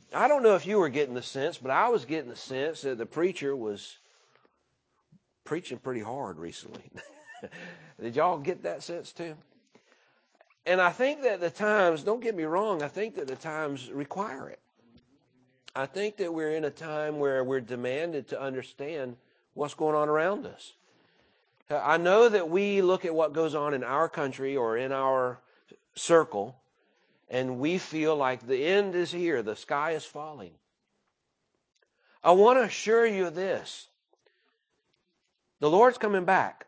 I don't know if you were getting the sense, but I was getting the sense that the preacher was preaching pretty hard recently. Did y'all get that sense too? And I think that the times, don't get me wrong, I think that the times require it. I think that we're in a time where we're demanded to understand what's going on around us. I know that we look at what goes on in our country or in our circle, and we feel like the end is here, the sky is falling. I want to assure you of this. The Lord's coming back,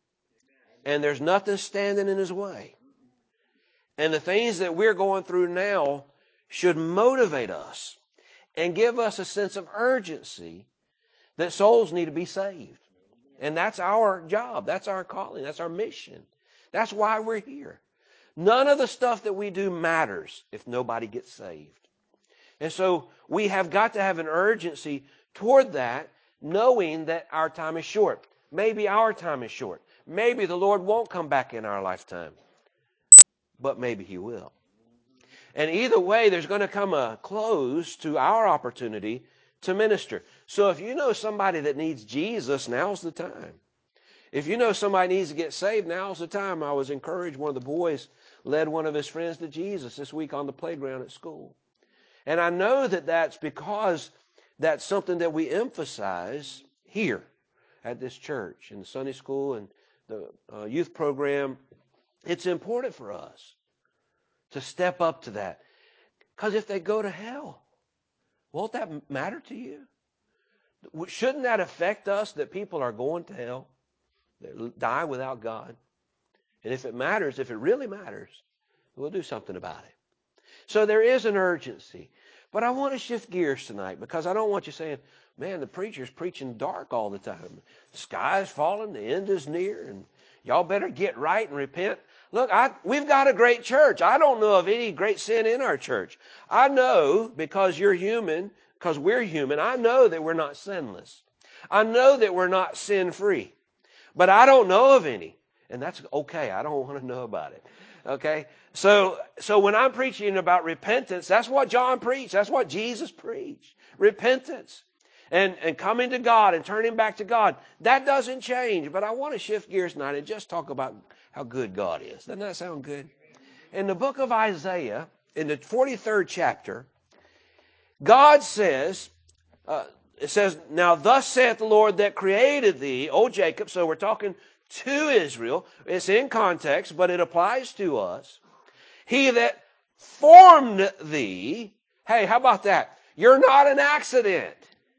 and there's nothing standing in His way. And the things that we're going through now should motivate us and give us a sense of urgency that souls need to be saved. And that's our job. That's our calling. That's our mission. That's why we're here. None of the stuff that we do matters if nobody gets saved. And so we have got to have an urgency toward that, knowing that our time is short. Maybe our time is short. Maybe the Lord won't come back in our lifetime. But maybe He will. And either way, there's going to come a close to our opportunity to minister. So if you know somebody that needs Jesus, now's the time. If you know somebody needs to get saved, now's the time. I was encouraged. One of the boys led one of his friends to Jesus this week on the playground at school. And I know that that's because that's something that we emphasize here at this church, in the Sunday school and the youth program. It's important for us to step up to that. Because if they go to hell, won't that matter to you? Shouldn't that affect us that people are going to hell, that die without God? And if it matters, if it really matters, we'll do something about it. So there is an urgency. But I want to shift gears tonight because I don't want you saying, man, the preacher's preaching dark all the time. The sky is falling, the end is near, and y'all better get right and repent. Look, we've got a great church. I don't know of any great sin in our church. I know, because you're human, because we're human, I know that we're not sinless. I know that we're not sin-free. But I don't know of any. And that's okay. I don't want to know about it. Okay? So when I'm preaching about repentance, that's what John preached. That's what Jesus preached. Repentance. And coming to God and turning back to God. That doesn't change. But I want to shift gears tonight and just talk about how good God is. Doesn't that sound good? In the book of Isaiah, in the 43rd chapter, God says, it says, now thus saith the Lord that created thee, O Jacob. So we're talking to Israel. It's in context, but it applies to us. He that formed thee. Hey, how about that? You're not an accident.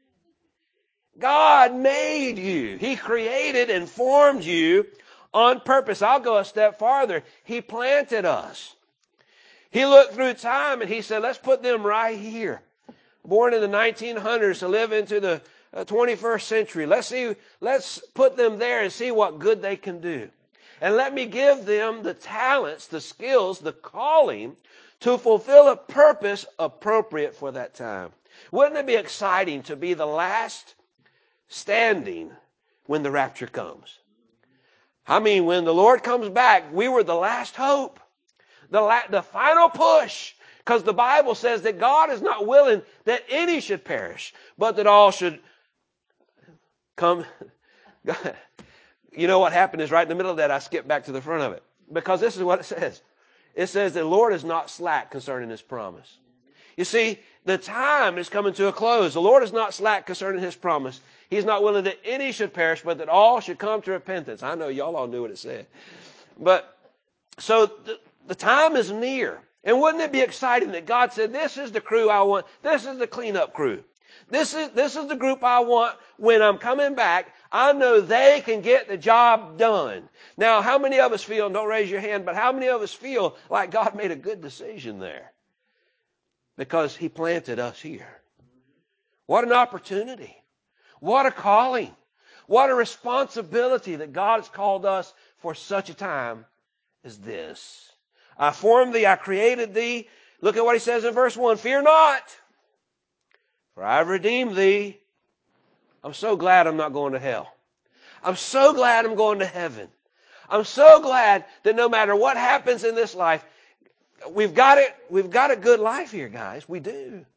God made you. He created and formed you on purpose. I'll go a step farther. He planted us. He looked through time and He said, let's put them right here. Born in the 1900s to live into the 21st century. Let's put them there and see what good they can do. And let me give them the talents, the skills, the calling to fulfill a purpose appropriate for that time. Wouldn't it be exciting to be the last standing when the rapture comes? I mean, when the Lord comes back, we were the last hope, the final push. Because the Bible says that God is not willing that any should perish, but that all should come. You know what happened is right in the middle of that, I skipped back to the front of it. Because this is what it says. It says the Lord is not slack concerning His promise. You see, the time is coming to a close. The Lord is not slack concerning His promise. He's not willing that any should perish, but that all should come to repentance. I know y'all all knew what it said. But, so the time is near. And wouldn't it be exciting that God said, this is the crew I want. This is the cleanup crew. This is the group I want when I'm coming back. I know they can get the job done. Now, how many of us feel, and don't raise your hand, but how many of us feel like God made a good decision there? Because He planted us here. What an opportunity. What a calling. What a responsibility that God has called us for such a time as this. I formed thee, I created thee. Look at what He says in verse 1. Fear not, for I have redeemed thee. I'm so glad I'm not going to hell. I'm so glad I'm going to heaven. I'm so glad that no matter what happens in this life, we've got a good life here, guys. We do.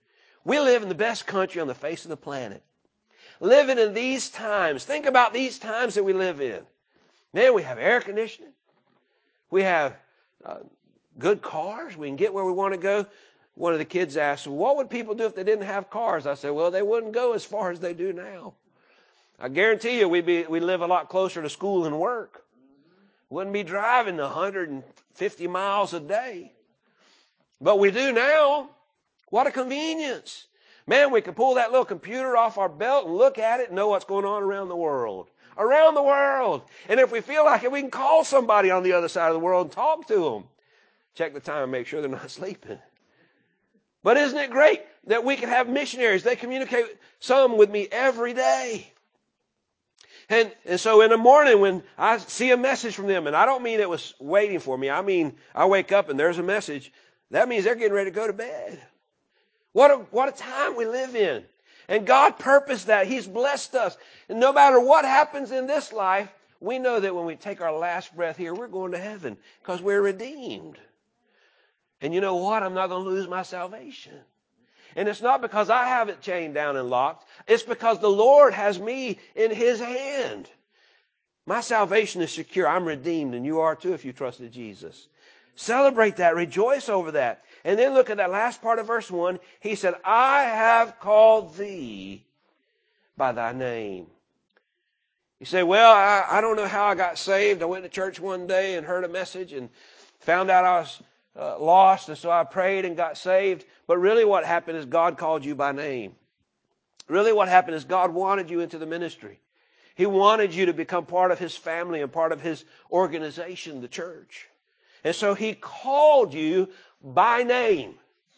We live in the best country on the face of the planet. Living in these times. Think about these times that we live in. Man, we have air conditioning. We have good cars. We can get where we want to go. One of the kids asked, well, what would people do if they didn't have cars? I said, well, they wouldn't go as far as they do now. I guarantee you we'd live a lot closer to school and work. Wouldn't be driving 150 miles a day. But we do now. What a convenience. Man, we can pull that little computer off our belt and look at it and know what's going on around the world. Around the world. And if we feel like it, we can call somebody on the other side of the world and talk to them. Check the time and make sure they're not sleeping. But isn't it great that we can have missionaries? They communicate some with me every day. And so in the morning when I see a message from them, and I don't mean it was waiting for me. I mean, I wake up and there's a message. That means they're getting ready to go to bed. What a time we live in. And God purposed that. He's blessed us. And no matter what happens in this life, we know that when we take our last breath here, we're going to heaven because we're redeemed. And you know what? I'm not going to lose my salvation. And it's not because I have it chained down and locked. It's because the Lord has me in His hand. My salvation is secure. I'm redeemed, and you are too if you trusted Jesus. Celebrate that. Rejoice over that. And then look at that last part of verse 1. He said, I have called thee by thy name. You say, well, I don't know how I got saved. I went to church one day and heard a message and found out I was lost, and so I prayed and got saved. But really what happened is God called you by name. Really what happened is God wanted you into the ministry. He wanted you to become part of His family and part of His organization, the church. And so He called you by name.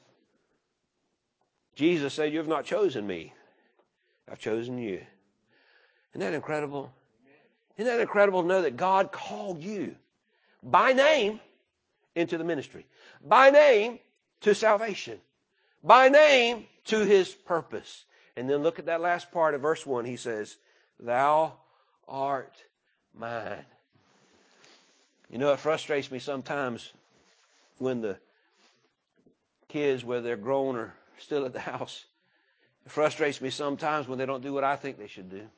Jesus said, you have not chosen me. I've chosen you. Isn't that incredible? Isn't that incredible to know that God called you by name into the ministry, by name to salvation, by name to His purpose. And then look at that last part of verse 1. He says, thou art mine. You know, it frustrates me sometimes when the kids, whether they're grown or still at the house, it frustrates me sometimes when they don't do what I think they should do.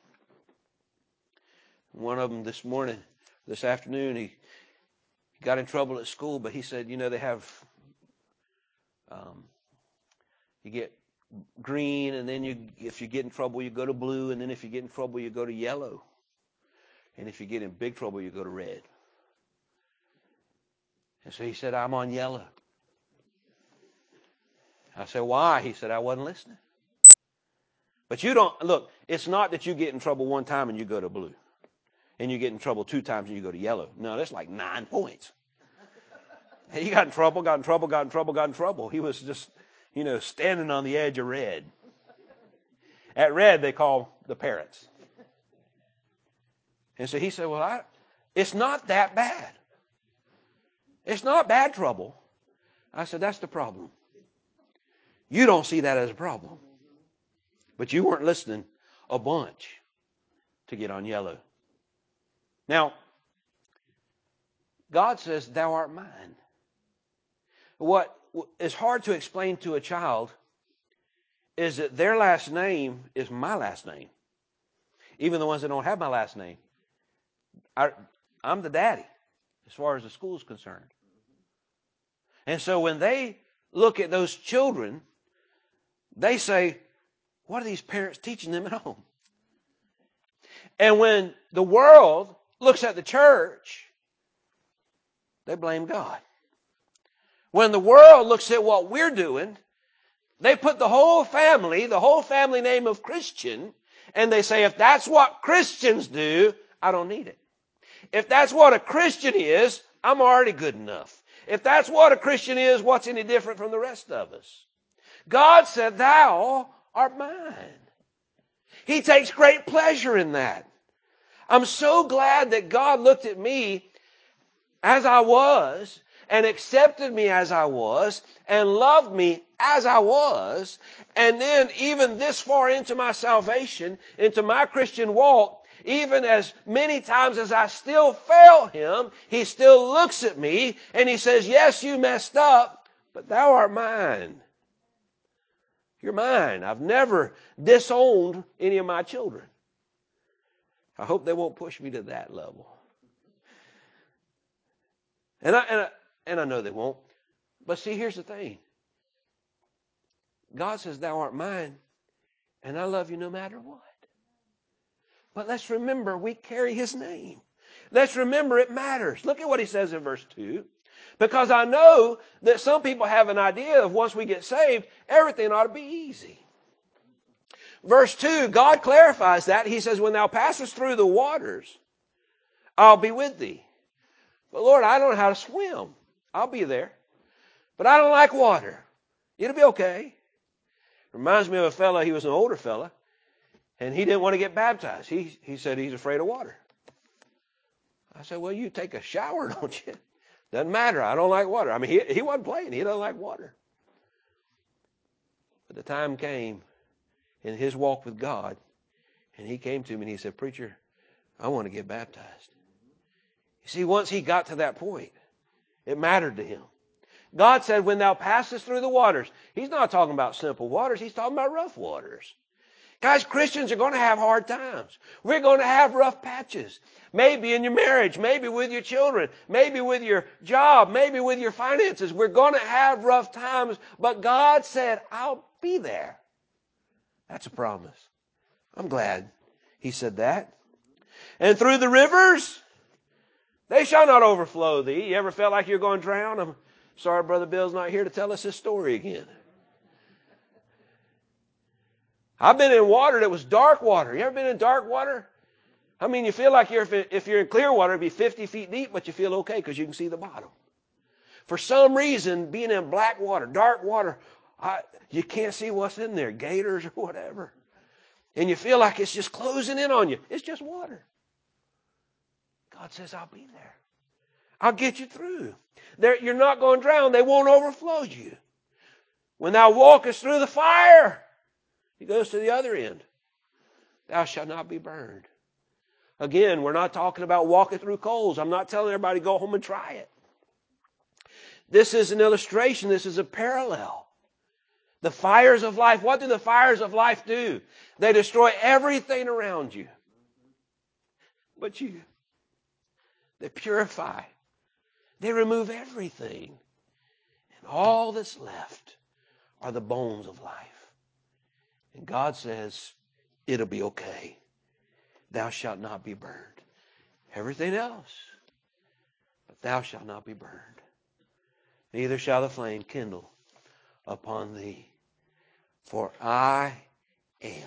One of them this afternoon, he got in trouble at school, but he said, you know, they have, you get green, and then if you get in trouble, you go to blue, and then if you get in trouble, you go to yellow. And if you get in big trouble, you go to red. And so he said, I'm on yellow. I said, why? He said, I wasn't listening. But look, it's not that you get in trouble one time and you go to blue. And you get in trouble 2 times and you go to yellow. No, that's like 9 points. He got in trouble, got in trouble, got in trouble, got in trouble. He was just, standing on the edge of red. At red, they call the parents. And so he said, well, it's not that bad. It's not bad trouble. I said, that's the problem. You don't see that as a problem. But you weren't listening a bunch to get on yellow. Now, God says, thou art mine. What is hard to explain to a child is that their last name is my last name. Even the ones that don't have my last name. I'm the daddy as far as the school is concerned. And so when they look at those children, they say, what are these parents teaching them at home? And when the world looks at the church, they blame God. When the world looks at what we're doing, they put the whole family name of Christian, and they say, if that's what Christians do, I don't need it. If that's what a Christian is, I'm already good enough. If that's what a Christian is, what's any different from the rest of us? God said, thou art mine. He takes great pleasure in that. I'm so glad that God looked at me as I was and accepted me as I was and loved me as I was. And then even this far into my salvation, into my Christian walk, even as many times as I still fail Him, He still looks at me and He says, yes, you messed up, but thou art mine. You're mine. I've never disowned any of my children. I hope they won't push me to that level. And I know they won't. But see, here's the thing. God says, thou art mine, and I love you no matter what. But let's remember, we carry his name. Let's remember it matters. Look at what he says in verse 2. Because I know that some people have an idea of once we get saved, everything ought to be easy. Verse 2, God clarifies that. He says, when thou passest through the waters, I'll be with thee. But Lord, I don't know how to swim. I'll be there. But I don't like water. It'll be okay. Reminds me of a fella, he was an older fella, and he didn't want to get baptized. He said he's afraid of water. I said, well, you take a shower, don't you? Doesn't matter. I don't like water. I mean, he wasn't playing. He doesn't like water. But the time came in his walk with God, and he came to me and he said, preacher, I want to get baptized. You see, once he got to that point, it mattered to him. God said, when thou passest through the waters, he's not talking about simple waters. He's talking about rough waters. Guys, Christians are going to have hard times. We're going to have rough patches. Maybe in your marriage, maybe with your children, maybe with your job, maybe with your finances. We're going to have rough times, but God said, I'll be there. That's a promise. I'm glad he said that. And through the rivers, they shall not overflow thee. You ever felt like you're going to drown? I'm sorry, Brother Bill's not here to tell us his story again. I've been in water that was dark water. You ever been in dark water? I mean, you feel like if you're in clear water, it'd be 50 feet deep, but you feel okay because you can see the bottom. For some reason, being in black water, dark water, you can't see what's in there, gators or whatever. And you feel like it's just closing in on you. It's just water. God says, I'll be there. I'll get you through. You're not going to drown. They won't overflow you. When thou walkest through the fire, he goes to the other end. Thou shalt not be burned. Again, we're not talking about walking through coals. I'm not telling everybody to go home and try it. This is an illustration. This is a parallel. The fires of life. What do the fires of life do? They destroy everything around you. But they purify. They remove everything. And all that's left are the bones of life. And God says, it'll be okay. Thou shalt not be burned. Everything else, but thou shalt not be burned. Neither shall the flame kindle upon thee. For I am.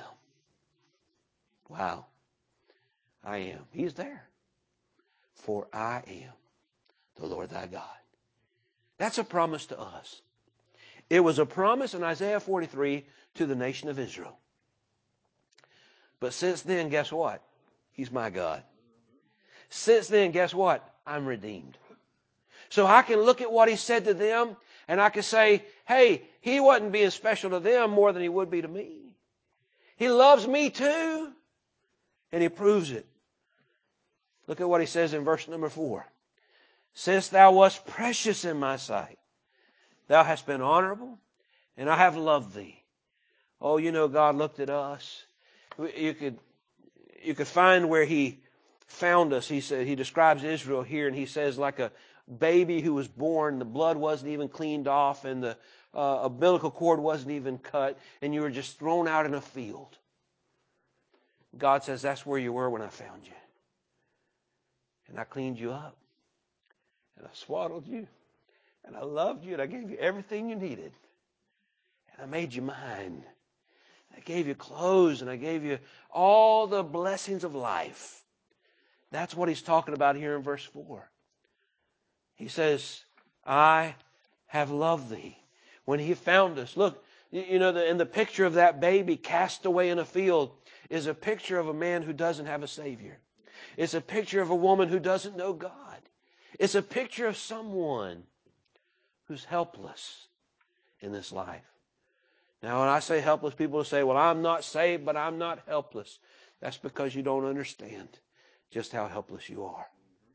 Wow. I am. He's there. For I am the Lord thy God. That's a promise to us. It was a promise in Isaiah 43 to the nation of Israel. But since then, guess what? He's my God. Since then, guess what? I'm redeemed. So I can look at what he said to them and I can say, hey, he wasn't being special to them more than he would be to me. He loves me too. And he proves it. Look at what he says in verse number 4. Since thou wast precious in my sight, thou hast been honorable, and I have loved thee. Oh, you know, God looked at us. You could find where he found us. He said, he describes Israel here, and he says like a baby who was born, the blood wasn't even cleaned off, and the umbilical cord wasn't even cut, and you were just thrown out in a field. God says, that's where you were when I found you. And I cleaned you up. And I swaddled you. And I loved you. And I gave you everything you needed. And I made you mine. I gave you clothes. And I gave you all the blessings of life. That's what he's talking about here in verse 4. He says, I have loved thee. When he found us. Look, you know, in the picture of that baby cast away in a field is a picture of a man who doesn't have a Savior. It's a picture of a woman who doesn't know God. It's a picture of someone who's helpless in this life. Now, when I say helpless, people will say, well, I'm not saved, but I'm not helpless. That's because you don't understand just how helpless you are.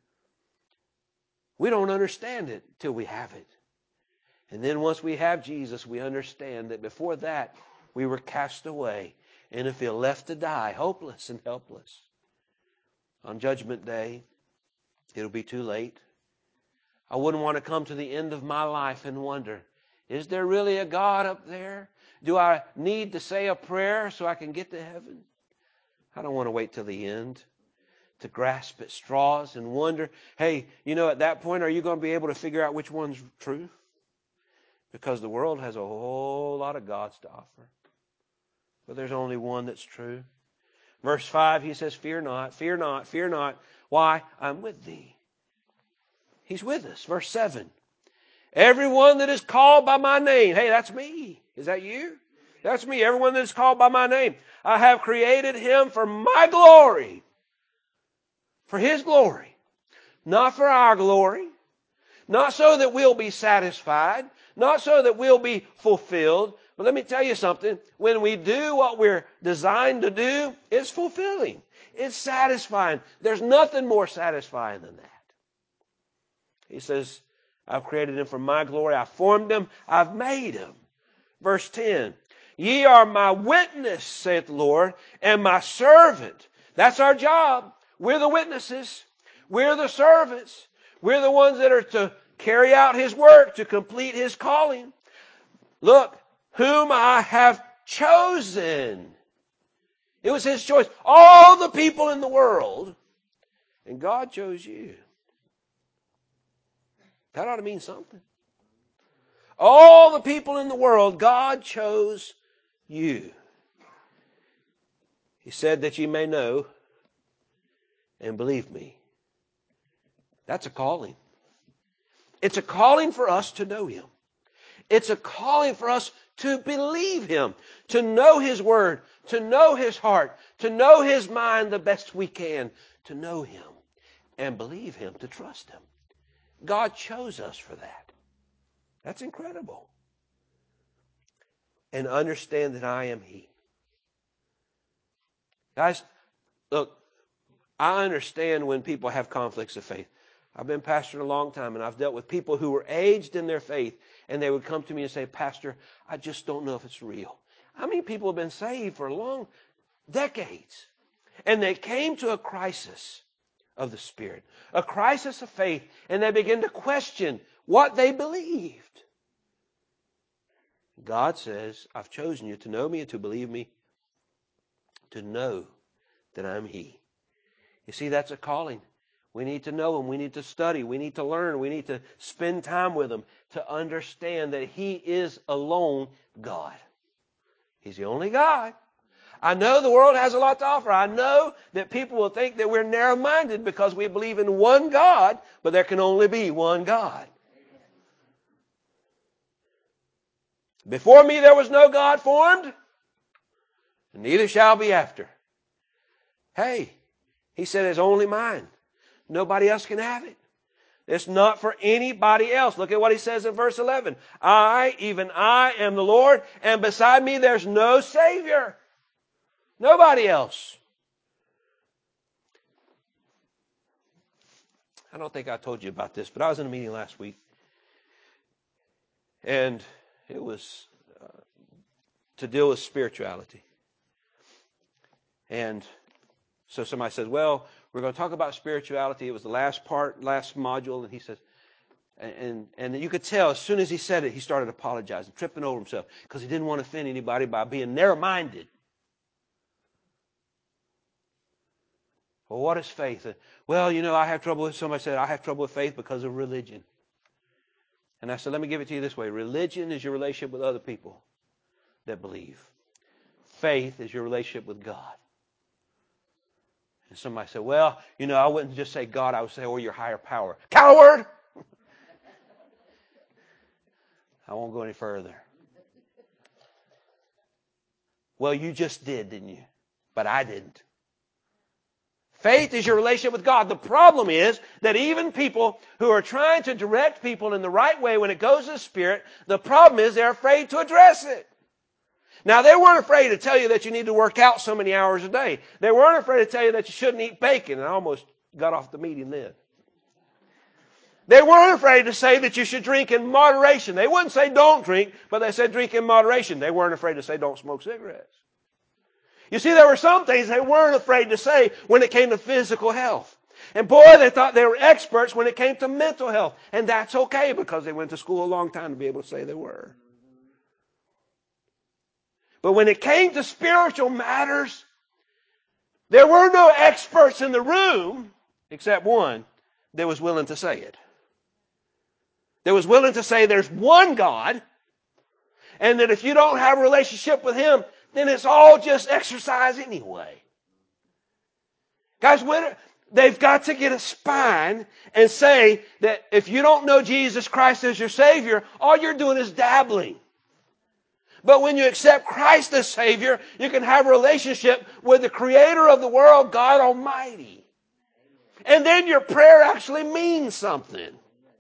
We don't understand it till we have it. And then once we have Jesus, we understand that before that, we were cast away in a field, left to die, hopeless and helpless. On Judgment Day, it'll be too late. I wouldn't want to come to the end of my life and wonder, is there really a God up there? Do I need to say a prayer so I can get to heaven? I don't want to wait till the end to grasp at straws and wonder, hey, at that point, are you going to be able to figure out which one's true? Because the world has a whole lot of gods to offer. But there's only one that's true. Verse 5, he says, fear not, fear not, fear not. Why? I'm with thee. He's with us. Verse 7, everyone that is called by my name. Hey, that's me. Is that you? That's me. Everyone that is called by my name. I have created him for my glory. For his glory. Not for our glory. Not so that we'll be satisfied. Not so that we'll be fulfilled. But let me tell you something. When we do what we're designed to do, it's fulfilling. It's satisfying. There's nothing more satisfying than that. He says, I've created him for my glory. I formed him. I've made him. Verse 10. Ye are my witness, saith the Lord, and my servant. That's our job. We're the witnesses. We're the servants. We're the ones that are to carry out his work, to complete his calling. Look, whom I have chosen. It was his choice. All the people in the world. And God chose you. That ought to mean something. All the people in the world, God chose you. He said that you may know and believe me. That's a calling. It's a calling for us to know him. It's a calling for us to believe him, to know his word, to know his heart, to know his mind the best we can, to know him and believe him, to trust him. God chose us for that. That's incredible. And understand that I am he. Guys, look, I understand when people have conflicts of faith. I've been pastoring a long time, and I've dealt with people who were aged in their faith, and they would come to me and say, Pastor, I just don't know if it's real. How many people have been saved for long decades? And they came to a crisis of the Spirit, a crisis of faith, and they begin to question what they believed. God says, I've chosen you to know me and to believe me, to know that I'm he. You see, that's a calling. We need to know him. We need to study. We need to learn. We need to spend time with him to understand that he is alone God. He's the only God. I know the world has a lot to offer. I know that people will think that we're narrow-minded because we believe in one God, but there can only be one God. Before me there was no God formed, and neither shall be after. Hey, he said it's only mine. Nobody else can have it. It's not for anybody else. Look at what he says in verse 11. I, even I, am the Lord, and beside me there's no Savior. Nobody else. I don't think I told you about this, but I was in a meeting last week. And it was to deal with spirituality. And so somebody says, well, we're going to talk about spirituality. It was the last part, last module. And he says, and you could tell as soon as he said it, he started apologizing, tripping over himself because he didn't want to offend anybody by being narrow-minded. Well, what is faith? Well, I have trouble with, somebody said, I have trouble with faith because of religion. And I said, let me give it to you this way. Religion is your relationship with other people that believe. Faith is your relationship with God. And somebody said, well, I wouldn't just say God, I would say, or your higher power. Coward! I won't go any further. Well, you just did, didn't you? But I didn't. Faith is your relationship with God. The problem is that even people who are trying to direct people in the right way when it goes to the Spirit, the problem is they're afraid to address it. Now, they weren't afraid to tell you that you need to work out so many hours a day. They weren't afraid to tell you that you shouldn't eat bacon. And I almost got off the meeting then. They weren't afraid to say that you should drink in moderation. They wouldn't say don't drink, but they said drink in moderation. They weren't afraid to say don't smoke cigarettes. You see, there were some things they weren't afraid to say when it came to physical health. And boy, they thought they were experts when it came to mental health. And that's okay because they went to school a long time to be able to say they were. But when it came to spiritual matters, there were no experts in the room except one that was willing to say it. That was willing to say there's one God, and that if you don't have a relationship with Him, then it's all just exercise anyway. Guys, they've got to get a spine and say that if you don't know Jesus Christ as your Savior, all you're doing is dabbling. But when you accept Christ as Savior, you can have a relationship with the Creator of the world, God Almighty. And then your prayer actually means something.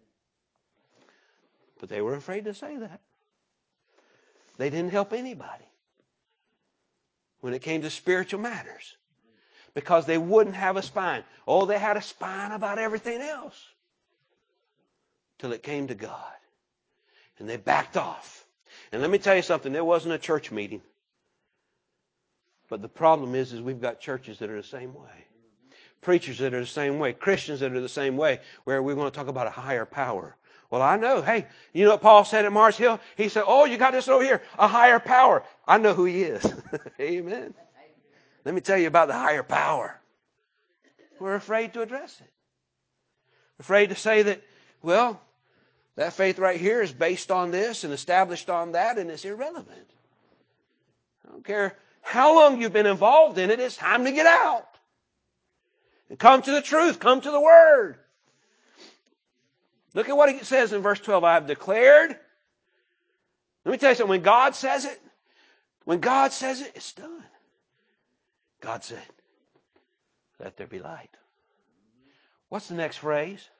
But they were afraid to say that. They didn't help anybody when it came to spiritual matters because they wouldn't have a spine. Oh, they had a spine about everything else till it came to God. And they backed off. And let me tell you something, there wasn't a church meeting. But the problem is we've got churches that are the same way. Preachers that are the same way. Christians that are the same way, where we want to talk about a higher power. Well, I know. Hey, you know what Paul said at Mars Hill? He said, oh, you got this over here, a higher power. I know who he is. Amen. Let me tell you about the higher power. We're afraid to address it. Afraid to say that, well, that faith right here is based on this and established on that, and it's irrelevant. I don't care how long you've been involved in it, it's time to get out. And come to the truth, come to the Word. Look at what it says in verse 12. I have declared. Let me tell you something. When God says it, it's done. God said, let there be light. What's the next phrase?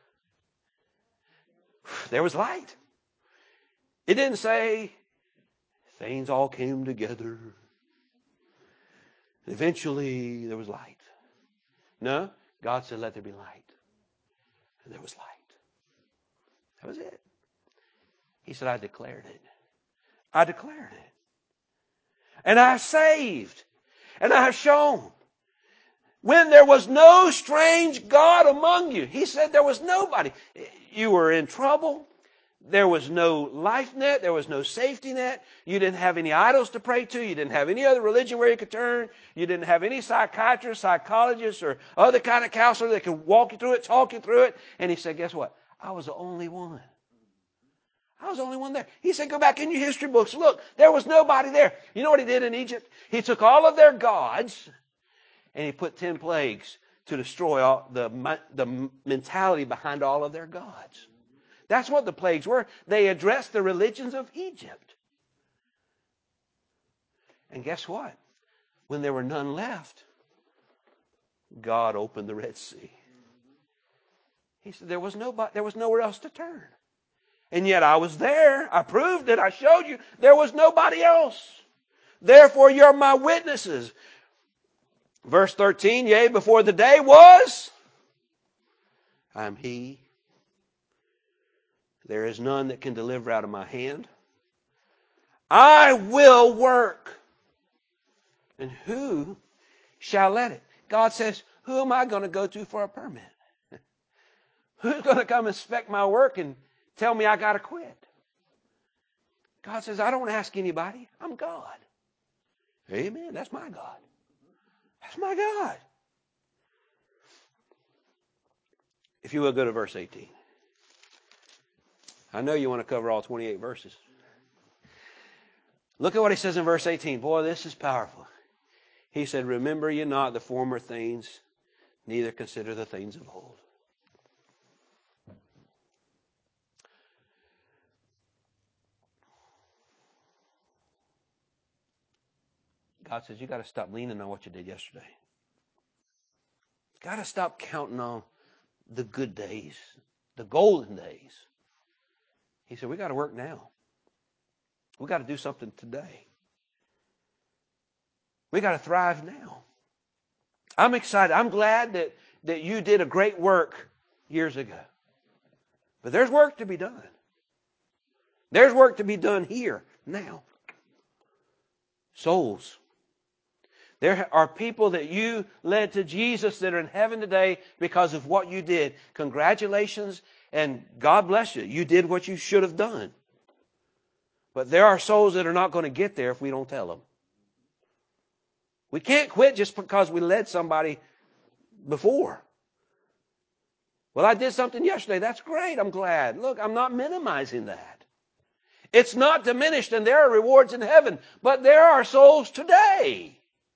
There was light. It didn't say things all came together. Eventually there was light. No, God said, let there be light. And there was light. That was it. He said, I declared it. I declared it. And I have saved. And I have shown. When there was no strange God among you. He said there was nobody. You were in trouble. There was no life net. There was no safety net. You didn't have any idols to pray to. You didn't have any other religion where you could turn. You didn't have any psychiatrist, psychologist, or other kind of counselor that could walk you through it, talk you through it. And he said, guess what? I was the only one. I was the only one there. He said, go back in your history books. Look, there was nobody there. You know what he did in Egypt? He took all of their gods and he put 10 plagues to destroy all the mentality behind all of their gods. That's what the plagues were. They addressed the religions of Egypt. And guess what? When there were none left, God opened the Red Sea. He said there was nowhere else to turn. And yet I was there. I proved it. I showed you. There was nobody else. Therefore you're my witnesses. Verse 13, yea, before the day was, I am He. There is none that can deliver out of my hand. I will work. And who shall let it? God says, who am I going to go to for a permit? Who's going to come inspect my work and tell me I got to quit? God says, I don't ask anybody. I'm God. Amen. That's my God. That's my God. If you will, go to verse 18. I know you want to cover all 28 verses. Look at what he says in verse 18. Boy, this is powerful. He said, remember ye not the former things, neither consider the things of old. God says, you got to stop leaning on what you did yesterday. Got to stop counting on the good days, the golden days. He said, we got to work now. We got to do something today. We got to thrive now. I'm excited. I'm glad that you did a great work years ago. But there's work to be done. There's work to be done here, now. Souls. There are people that you led to Jesus that are in heaven today because of what you did. Congratulations and God bless you. You did what you should have done. But there are souls that are not going to get there if we don't tell them. We can't quit just because we led somebody before. Well, I did something yesterday. That's great. I'm glad. Look, I'm not minimizing that. It's not diminished, and there are rewards in heaven. But there are souls today.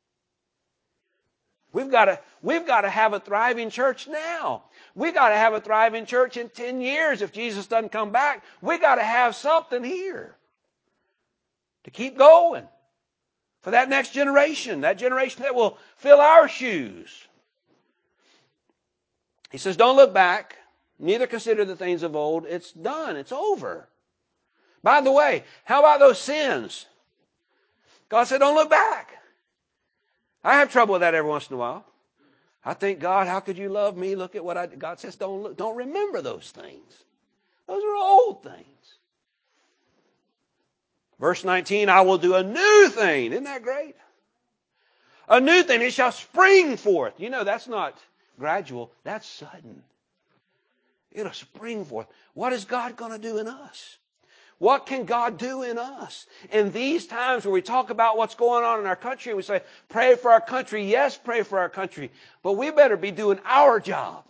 We've got to have a thriving church now. We've got to have a thriving church in 10 years if Jesus doesn't come back. We've got to have something here to keep going for that next generation, that generation that will fill our shoes. He says, don't look back, neither consider the things of old. It's done. It's over. By the way, how about those sins? God said, don't look back. I have trouble with that every once in a while. I think, God, how could you love me? Look at what I did. God says, don't remember those things. Those are old things. Verse 19, I will do a new thing. Isn't that great? A new thing. It shall spring forth. You know, that's not gradual. That's sudden. It'll spring forth. What is God going to do in us? What can God do in us? In these times where we talk about what's going on in our country, and we say, pray for our country. Yes, pray for our country. But we better be doing our job.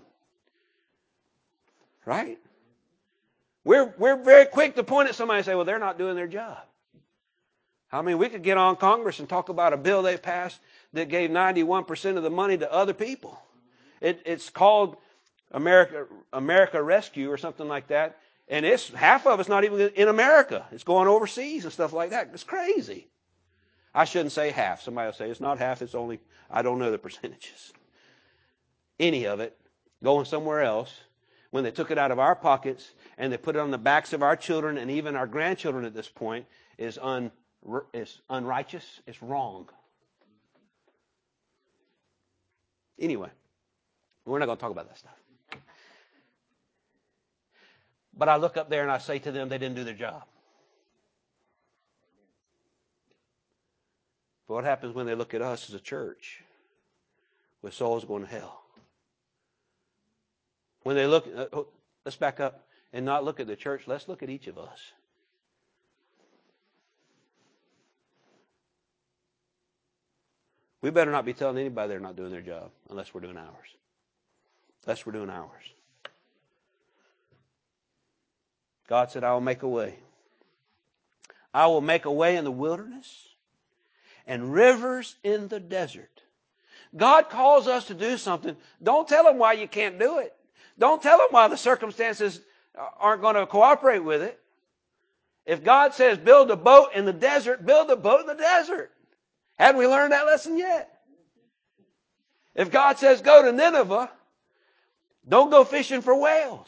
Right? We're very quick to point at somebody and say, well, they're not doing their job. I mean, we could get on Congress and talk about a bill they passed that gave 91% of the money to other people. It's called America Rescue or something like that. And it's half of it's not even in America. It's going overseas and stuff like that. It's crazy. I shouldn't say half. Somebody will say it's not half. It's only, I don't know the percentages. Any of it going somewhere else when they took it out of our pockets and they put it on the backs of our children and even our grandchildren at this point is unrighteous. It's wrong. Anyway, we're not going to talk about that stuff. But I look up there and I say to them, they didn't do their job. But what happens when they look at us as a church with souls going to hell? When they look, let's back up and not look at the church. Let's look at each of us. We better not be telling anybody they're not doing their job unless we're doing ours. Unless we're doing ours. God said, I will make a way. I will make a way in the wilderness and rivers in the desert. God calls us to do something. Don't tell Him why you can't do it. Don't tell Him why the circumstances aren't going to cooperate with it. If God says build a boat in the desert, build a boat in the desert. Haven't we learned that lesson yet? If God says go to Nineveh, don't go fishing for whales.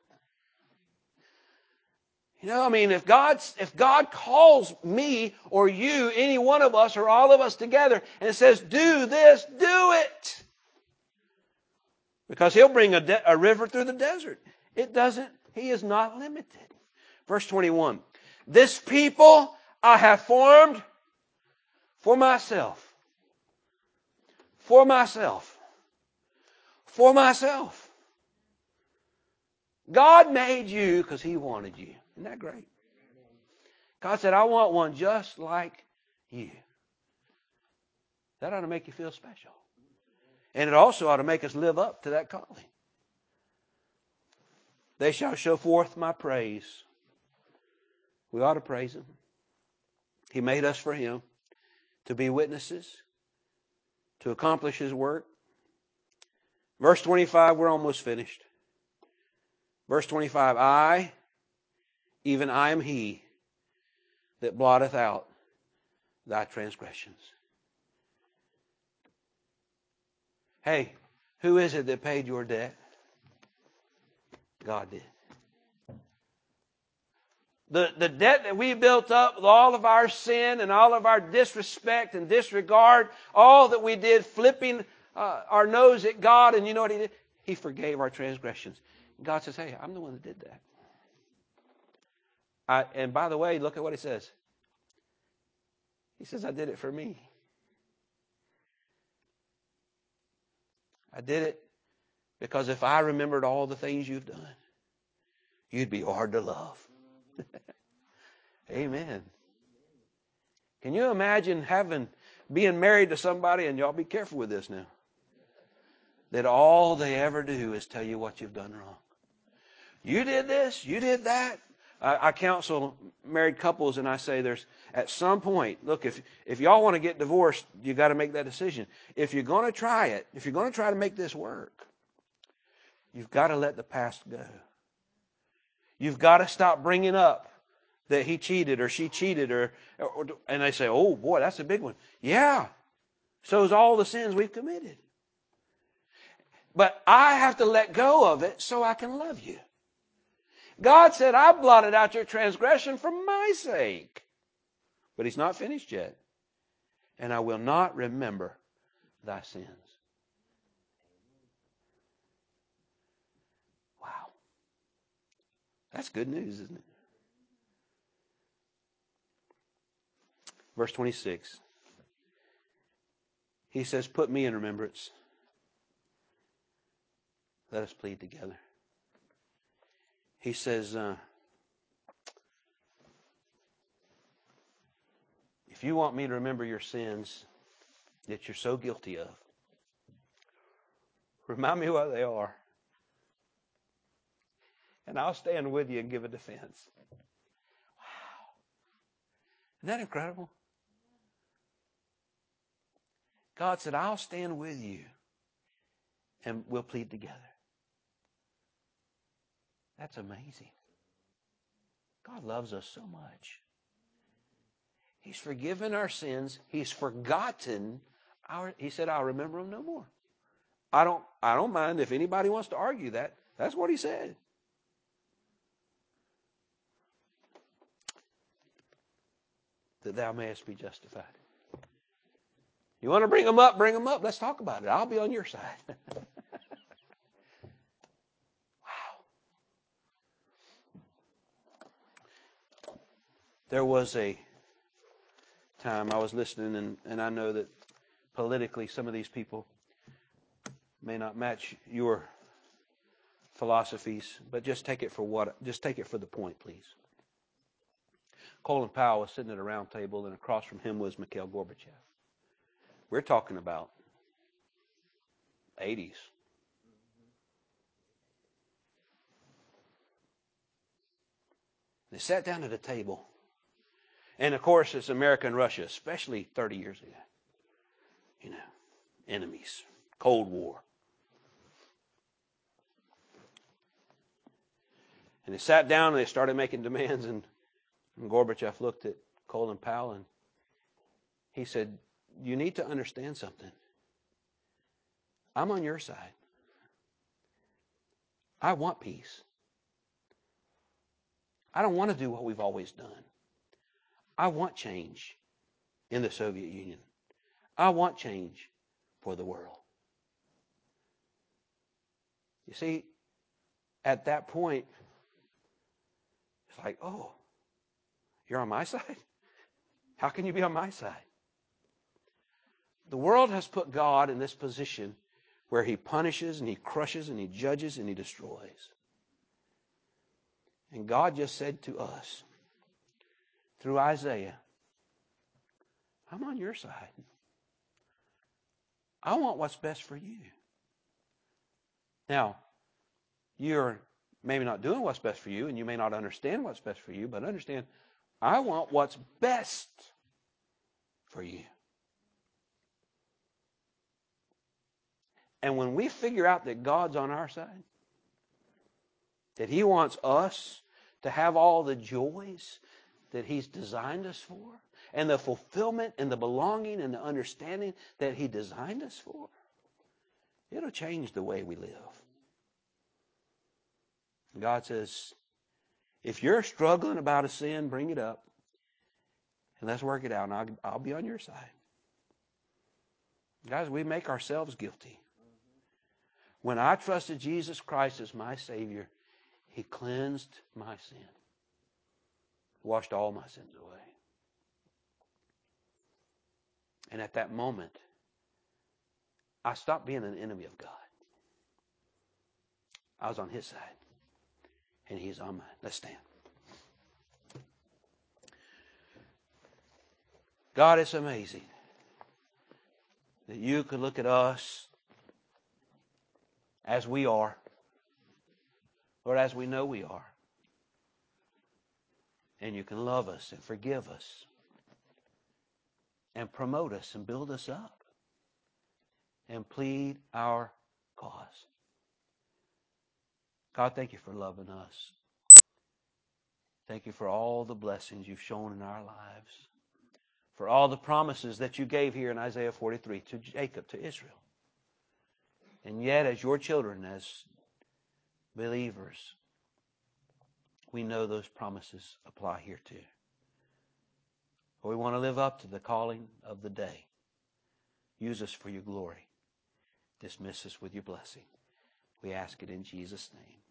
You know, I mean, if God calls me or you, any one of us or all of us together and says, do this, do it. Because He'll bring a river through the desert. He is not limited. Verse 21, this people I have formed for myself. For myself. For myself. God made you because He wanted you. Isn't that great? God said, I want one just like you. That ought to make you feel special. And it also ought to make us live up to that calling. They shall show forth my praise. We ought to praise Him. He made us for Him to be witnesses, to accomplish His work. Verse 25, we're almost finished. Verse 25, even I am He that blotteth out thy transgressions. Hey, who is it that paid your debt? God did. The debt that we built up with all of our sin and all of our disrespect and disregard, all that we did flipping our nose at God, and you know what He did? He forgave our transgressions. God says, hey, I'm the one that did that. And by the way, look at what he says. He says, I did it for me. I did it because if I remembered all the things you've done, you'd be hard to love. Amen. Can you imagine being married to somebody, and y'all be careful with this now, that all they ever do is tell you what you've done wrong. You did this, you did that. I counsel married couples and I say there's at some point, look, if y'all want to get divorced, you got to make that decision. If you're going to try it, if you're going to try to make this work, you've got to let the past go. You've got to stop bringing up that he cheated or she cheated and they say, oh boy, that's a big one. Yeah. So is all the sins we've committed. But I have to let go of it so I can love you. God said, I blotted out your transgression for my sake. But he's not finished yet. And I will not remember thy sins. Wow. That's good news, isn't it? Verse 26. He says, put me in remembrance. Let us plead together. He says, if you want me to remember your sins that you're so guilty of, remind me what they are. And I'll stand with you and give a defense. Wow. Isn't that incredible? God said, I'll stand with you and we'll plead together. That's amazing. God loves us so much. He's forgiven our sins. He's forgotten he said, I'll remember them no more. I don't mind if anybody wants to argue that. That's what he said. That thou mayest be justified. You want to bring them up? Bring them up. Let's talk about it. I'll be on your side. Wow. There was a time I was listening, and I know that politically some of these people may not match your philosophies, but just take it for the point, please. Colin Powell was sitting at a round table, and across from him was Mikhail Gorbachev. We're talking about 80s. They sat down at a table. And of course, it's America and Russia, especially 30 years ago. You know, enemies, Cold War. And they sat down and they started making demands. And Gorbachev looked at Colin Powell and he said, you need to understand something. I'm on your side. I want peace. I don't want to do what we've always done. I want change in the Soviet Union. I want change for the world. You see, at that point, it's like, oh, you're on my side? How can you be on my side? The world has put God in this position where he punishes and he crushes and he judges and he destroys. And God just said to us, through Isaiah, I'm on your side. I want what's best for you. Now, you're maybe not doing what's best for you, and you may not understand what's best for you, but understand, I want what's best for you. And when we figure out that God's on our side, that he wants us to have all the joys that he's designed us for, and the fulfillment and the belonging and the understanding that he designed us for, it'll change the way we live. God says, if you're struggling about a sin, bring it up. And let's work it out, and I'll be on your side. Guys, we make ourselves guilty. When I trusted Jesus Christ as my Savior, he cleansed my sin. washed all my sins away. And at that moment, I stopped being an enemy of God. I was on His side, and He's on mine. Let's stand. God, it's amazing that you could look at us as we are, or as we know we are, and you can love us and forgive us and promote us and build us up and plead our cause. God, thank you for loving us. Thank you for all the blessings you've shown in our lives, for all the promises that you gave here in Isaiah 43 to Jacob, to Israel. And yet, as your children, as believers, we know those promises apply here too. We want to live up to the calling of the day. Use us for your glory. Dismiss us with your blessing. We ask it in Jesus' name.